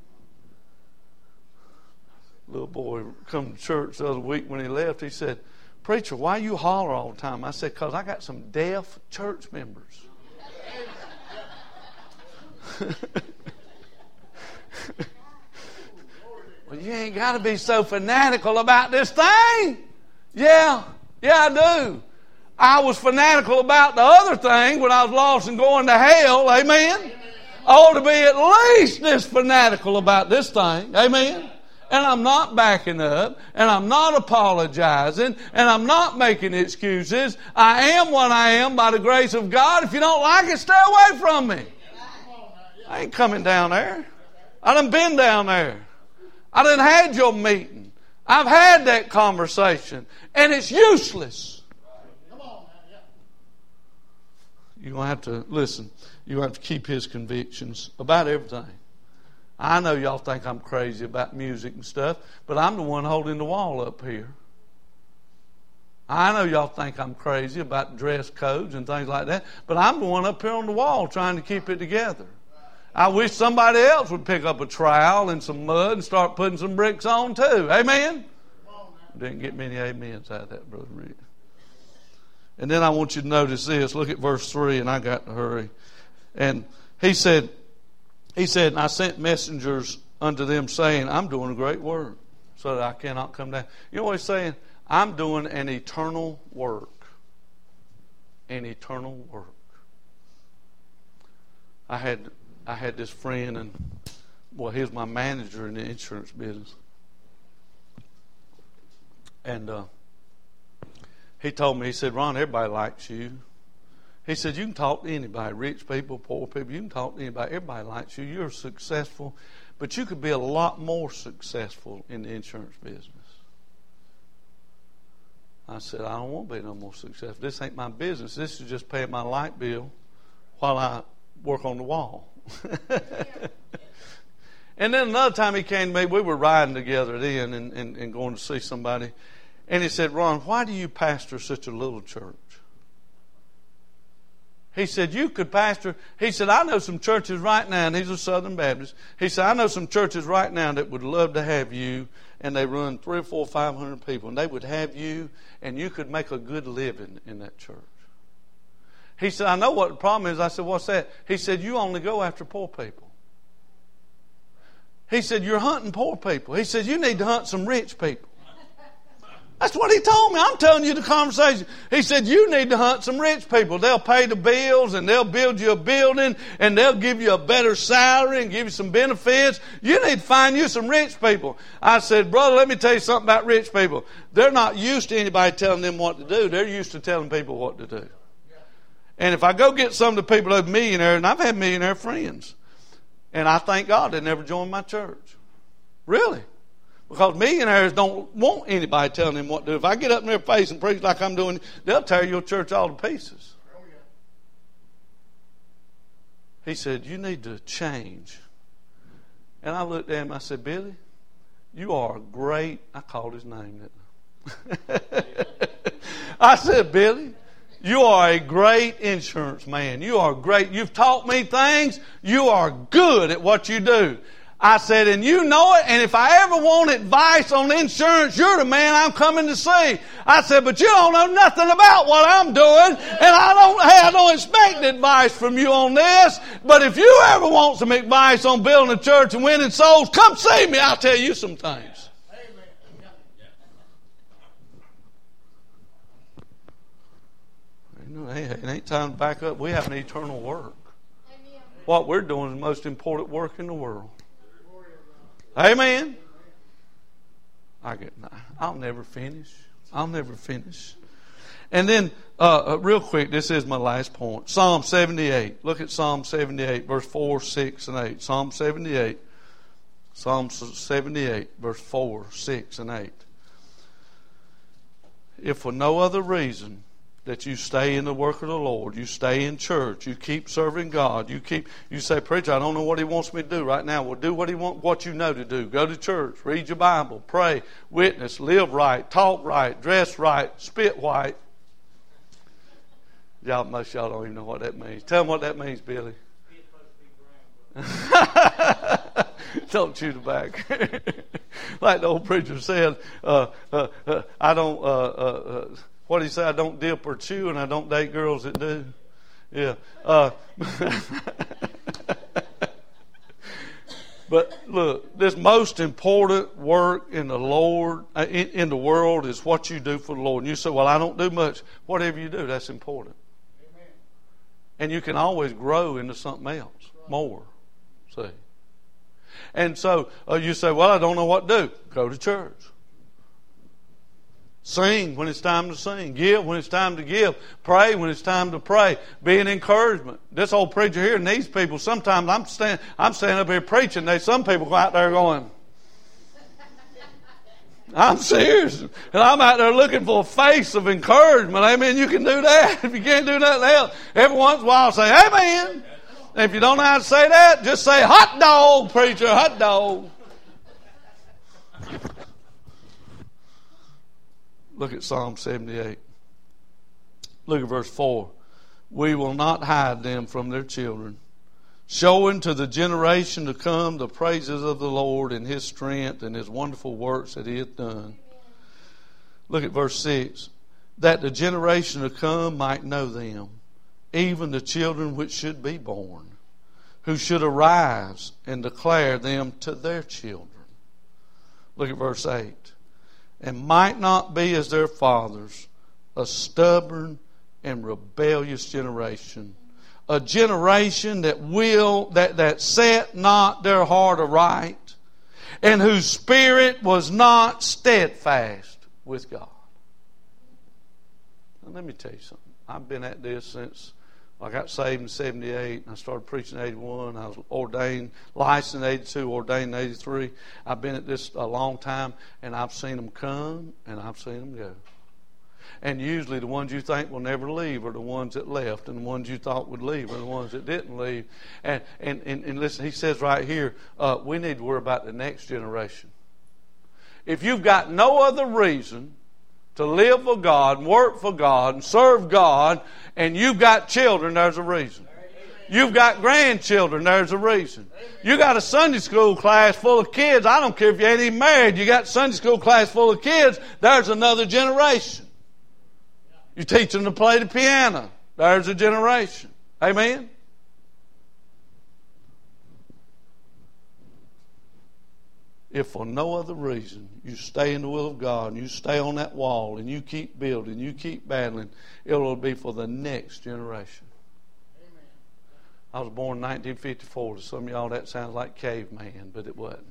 Little boy come to church the other week when he left. He said, Preacher, why you holler all the time? I said, because I got some deaf church members. Well, you ain't got to be so fanatical about this thing. Yeah, I do. I was fanatical about the other thing when I was lost and going to hell. Amen. I ought to be at least this fanatical about this thing. Amen. And I'm not backing up, and I'm not apologizing, and I'm not making excuses. I am what I am by the grace of God. If you don't like it, stay away from me. I ain't coming down there. I done been down there. I done had your meeting. I've had that conversation, and it's useless. You're going to have to listen. You're going to have to keep his convictions about everything. I know y'all think I'm crazy about music and stuff, but I'm the one holding the wall up here. I know y'all think I'm crazy about dress codes and things like that, but I'm the one up here on the wall trying to keep it together. I wish somebody else would pick up a trowel and some mud and start putting some bricks on too. Amen? Didn't get many amens out of that, Brother Rick. And then I want you to notice this. Look at verse 3, and I got to hurry. And he said, and I sent messengers unto them saying, I'm doing a great work so that I cannot come down. You know what he's saying? I'm doing an eternal work. An eternal work. I had this friend, and well, he was my manager in the insurance business. And he told me, he said, Ron, everybody likes you. He said, you can talk to anybody, rich people, poor people, you can talk to anybody. Everybody likes you. You're successful, but you could be a lot more successful in the insurance business. I said, I don't want to be no more successful. This ain't my business. This is just paying my light bill while I work on the wall. And then another time he came to me, we were riding together then and going to see somebody. And he said, Ron, why do you pastor such a little church? He said, you could pastor. He said, I know some churches right now, and he's a Southern Baptist. He said, I know some churches right now that would love to have you, and they run 300, 400, 500 people, and they would have you, and you could make a good living in that church. He said, I know what the problem is. I said, what's that? He said, you only go after poor people. He said, you're hunting poor people. He said, you need to hunt some rich people. That's what he told me. I'm telling you the conversation. He said, you need to hunt some rich people. They'll pay the bills, and they'll build you a building, and they'll give you a better salary and give you some benefits. You need to find you some rich people. I said, brother, let me tell you something about rich people. They're not used to anybody telling them what to do. They're used to telling people what to do. And if I go get some of the people that are millionaires, and I've had millionaire friends, and I thank God they never joined my church. Really. Because millionaires don't want anybody telling them what to do. If I get up in their face and preach like I'm doing, they'll tear your church all to pieces. He said, you need to change. And I looked at him, I said, Billy, you are a great, I called his name, didn't I? I said, Billy, you are a great insurance man. You are great. You've taught me things. You are good at what you do. I said, and you know it, and if I ever want advice on insurance, you're the man I'm coming to see. I said, but you don't know nothing about what I'm doing, and I don't expect advice from you on this, but if you ever want some advice on building a church and winning souls, come see me. I'll tell you some things. It ain't time to back up. We have an eternal work. What we're doing is the most important work in the world. Amen. I'll never finish. And then, real quick, this is my last point. Psalm 78. Look at Psalm 78, verse 4, 6, and 8. Psalm 78, verse 4, 6, and 8. If for no other reason that you stay in the work of the Lord, you stay in church, you keep serving God, you say, preacher, I don't know what He wants me to do right now. Well, do what you know to do. Go to church, read your Bible, pray, witness, live right, talk right, dress right, spit white. Most of y'all don't even know what that means. Tell them what that means, Billy. Don't chew the back. Like the old preacher said, I don't... what did he say? I don't dip or chew, and I don't date girls that do. Yeah. But look, this most important work in the Lord, in the world, is what you do for the Lord. And you say, well, I don't do much. Whatever you do, that's important. Amen. And you can always grow into something else, more. See? And so you say, well, I don't know what to do. Go to church. Sing when it's time to sing. Give when it's time to give. Pray when it's time to pray. Be an encouragement. This old preacher here needs people. Sometimes I'm standing up here preaching. Some people go out there going, I'm serious. And I'm out there looking for a face of encouragement. Amen. You can do that. If you can't do nothing else, every once in a while say, amen. And if you don't know how to say that, just say, hot dog, preacher, hot dog. Look at Psalm 78. Look at verse 4. We will not hide them from their children, showing to the generation to come the praises of the Lord and His strength and His wonderful works that He hath done. Look at verse 6. That the generation to come might know them, even the children which should be born, who should arise and declare them to their children. Look at verse 8. And might not be as their fathers, a stubborn and rebellious generation, a generation that set not their heart aright, and whose spirit was not steadfast with God. Now, let me tell you something. I've been at this since I got saved in 78, and I started preaching in 81. I was ordained, licensed in 82, ordained in 83. I've been at this a long time, and I've seen them come, and I've seen them go. And usually the ones you think will never leave are the ones that left, and the ones you thought would leave are the ones that didn't leave. And listen, he says right here, we need to worry about the next generation. If you've got no other reason to live for God and work for God and serve God, and you've got children, there's a reason. You've got grandchildren, there's a reason. You got a Sunday school class full of kids. I don't care if you ain't even married. You got a Sunday school class full of kids, there's another generation. You teach them to play the piano, there's a generation. Amen? If for no other reason you stay in the will of God and you stay on that wall and you keep building, you keep battling, it will be for the next generation. Amen. I was born in 1954. To some of y'all that sounds like caveman, but it wasn't.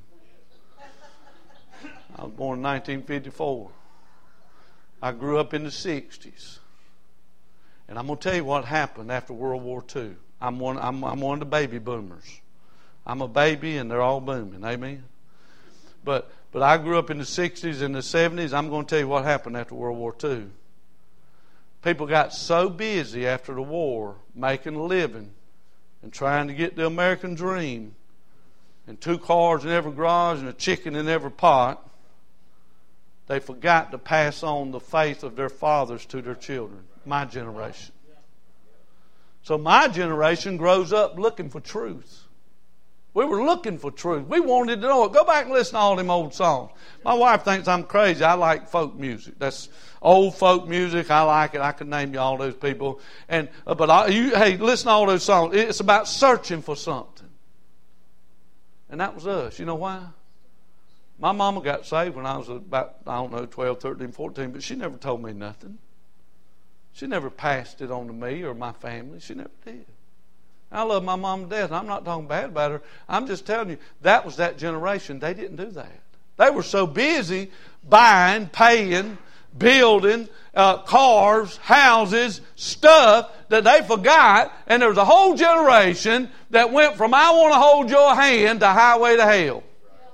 I was born in 1954. I grew up in the 60s. And I'm going to tell you what happened after World War II. I'm one of the baby boomers. I'm a baby and they're all booming. Amen? But I grew up in the 60s and the 70s. I'm going to tell you what happened after World War II. People got so busy after the war making a living and trying to get the American dream and 2 cars in every garage and a chicken in every pot, they forgot to pass on the faith of their fathers to their children. My generation. So my generation grows up looking for truth. We were looking for truth. We wanted to know it. Go back and listen to all them old songs. My wife thinks I'm crazy. I like folk music. That's old folk music. I like it. I could name you all those people. Hey, listen to all those songs. It's about searching for something. And that was us. You know why? My mama got saved when I was about, 12, 13, 14, but she never told me nothing. She never passed it on to me or my family. She never did. I love my mom to death, and I'm not talking bad about her. I'm just telling you, that was that generation. They didn't do that. They were so busy buying, paying, building cars, houses, stuff that they forgot. And there was a whole generation that went from I want to hold your hand to highway to hell.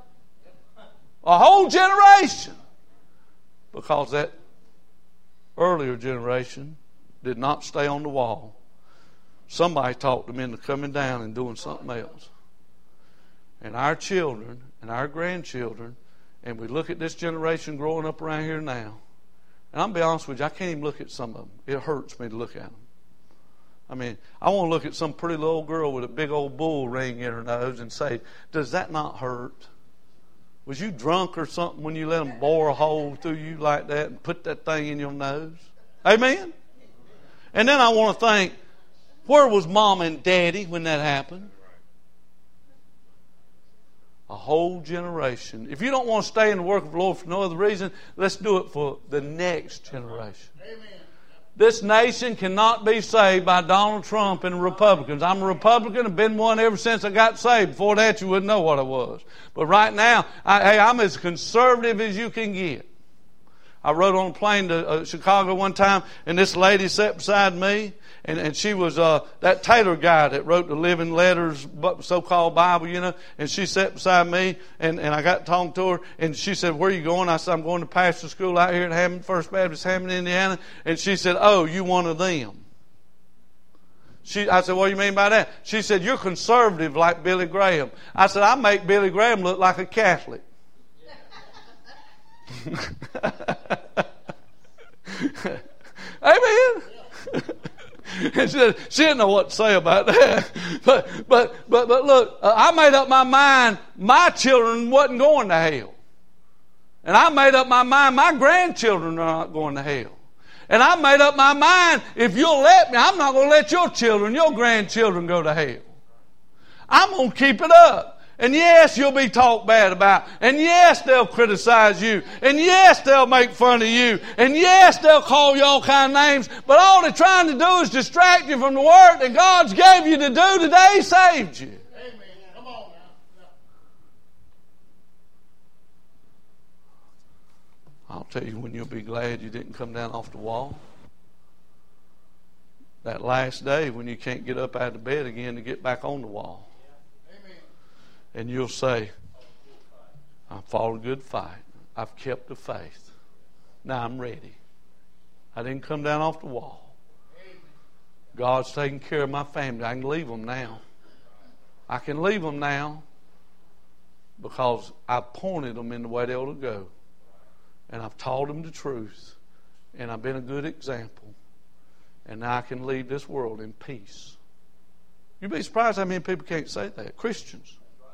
A whole generation. Because that earlier generation did not stay on the wall. Somebody talked them into coming down and doing something else. And our children and our grandchildren, and we look at this generation growing up around here now, and I'll be honest with you, I can't even look at some of them. It hurts me to look at them. I mean, I want to look at some pretty little girl with a big old bull ring in her nose and say, does that not hurt? Was you drunk or something when you let them bore a hole through you like that and put that thing in your nose? Amen? And then I want to think, where was Mom and Daddy when that happened? A whole generation. If you don't want to stay in the work of the Lord for no other reason, let's do it for the next generation. Amen. This nation cannot be saved by Donald Trump and Republicans. I'm a Republican. I've been one ever since I got saved. Before that, you wouldn't know what I was. But right now, I'm as conservative as you can get. I rode on a plane to Chicago one time, and this lady sat beside me, and she was that Taylor guy that wrote the Living Letters so-called Bible, you know, and she sat beside me, and I got talking to her, and she said, where are you going? I said, I'm going to pastor school out here at Hammond, First Baptist Hammond, Indiana. And she said, oh, you one of them. I said, what do you mean by that? She said, you're conservative like Billy Graham. I said, I make Billy Graham look like a Catholic. Amen. And she didn't know what to say about that. But look, I made up my mind my children wasn't going to hell. And I made up my mind my grandchildren are not going to hell. And I made up my mind, if you'll let me, I'm not going to let your children, your grandchildren go to hell. I'm going to keep it up. And yes, you'll be talked bad about. And yes, they'll criticize you. And yes, they'll make fun of you. And yes, they'll call you all kind of names. But all they're trying to do is distract you from the work that God's gave you to do today. He saved you. Amen. Come on now. I'll tell you when you'll be glad you didn't come down off the wall. That last day when you can't get up out of bed again to get back on the wall. And you'll say, I've fought a good fight. I've kept the faith. Now I'm ready. I didn't come down off the wall. God's taking care of my family. I can leave them now. I can leave them now because I've pointed them in the way they ought to go. And I've taught them the truth. And I've been a good example. And now I can leave this world in peace. You'd be surprised how many people can't say that. Christians.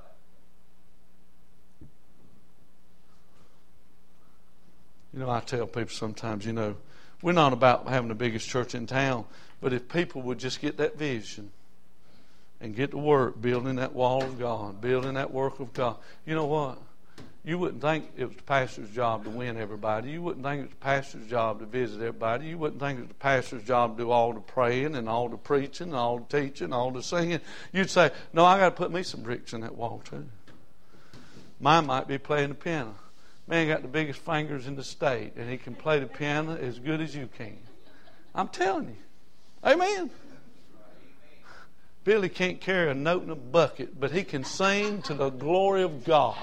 You know, I tell people sometimes, you know, we're not about having the biggest church in town, but if people would just get that vision and get to work building that wall of God, building that work of God, you know what? You wouldn't think it was the pastor's job to win everybody. You wouldn't think it was the pastor's job to visit everybody. You wouldn't think it was the pastor's job to do all the praying and all the preaching and all the teaching and all the singing. You'd say, no, I got to put me some bricks in that wall too. Mine might be playing the piano. Man got the biggest fingers in the state, and he can play the piano as good as you can. I'm telling you. Amen. Billy can't carry a note in a bucket, but he can sing to the glory of God.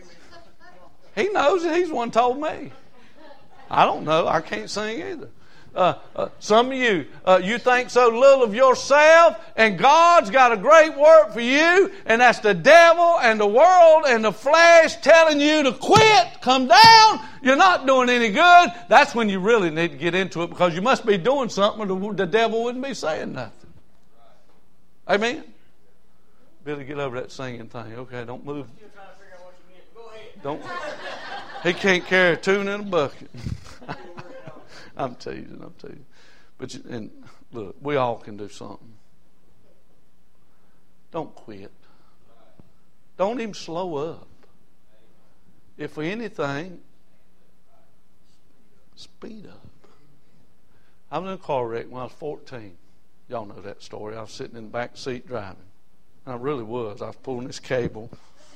He knows it. He's the one told me. I don't know. I can't sing either. Some of you, you think so little of yourself, and God's got a great work for you, and that's the devil and the world and the flesh telling you to quit, come down, you're not doing any good. That's when you really need to get into it, because you must be doing something or the devil wouldn't be saying nothing. Amen? Billy, get over that singing thing. Okay, don't move. Don't. He can't carry a tune in a bucket. I'm teasing. But and look, we all can do something. Don't quit. Don't even slow up. If for anything, speed up. I was in a car wreck when I was 14. Y'all know that story. I was sitting in the back seat driving. And I really was. I was pulling this cable.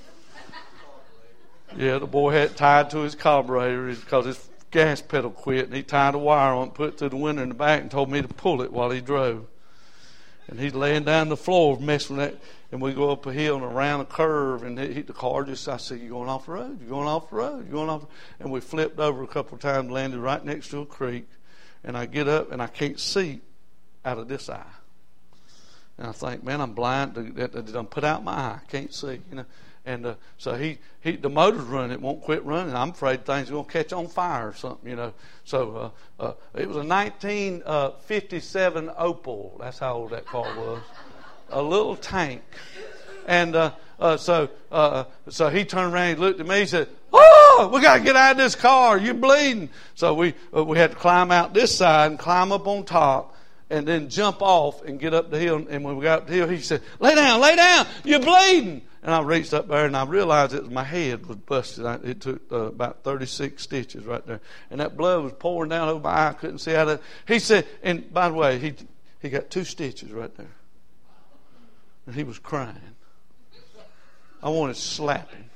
Yeah, the boy had it tied to his carburetor because his gas pedal quit, and he tied a wire on it, put it through the window in the back, and told me to pull it while he drove. And he's laying down the floor messing with that, and we go up a hill and around a curve, and the car just, I said, "You going off the road? You going off the road? You going off?" And we flipped over a couple of times, landed right next to a creek, and I get up, and I can't see out of this eye. And I think, man, I'm blind. I'm put out my eye. I can't see, you know. And so the motor's running. It won't quit running. I'm afraid things are going to catch on fire or something, you know. So it was a 1957 Opel. That's how old that car was. A little tank. And so he turned around. He looked at me. He said, "Oh, we got to get out of this car. You're bleeding." So we had to climb out this side and climb up on top, and then jump off and get up the hill. And when we got up the hill, he said, lay down, you're bleeding." And I reached up there, and I realized it was my head was busted. It took about 36 stitches right there. And that blood was pouring down over my eye. I couldn't see out of it. He said, and by the way, he got 2 stitches right there. And he was crying. I wanted to slap him.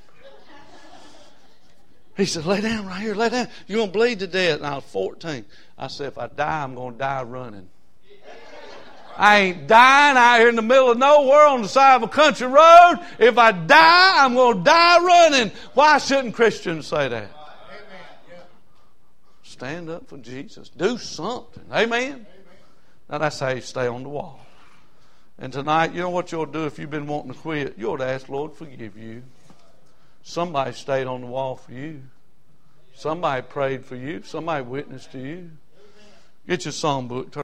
He said, "Lay down right here, lay down. You're going to bleed to death." And I was 14. I said, "If I die, I'm going to die running. I ain't dying out here in the middle of nowhere on the side of a country road. If I die, I'm going to die running." Why shouldn't Christians say that? Stand up for Jesus. Do something. Amen? Now that's how you stay on the wall. And tonight, you know what you'll do if you've been wanting to quit? You'll ask, "Lord, forgive you." Somebody stayed on the wall for you. Somebody prayed for you. Somebody witnessed to you. Get your songbook.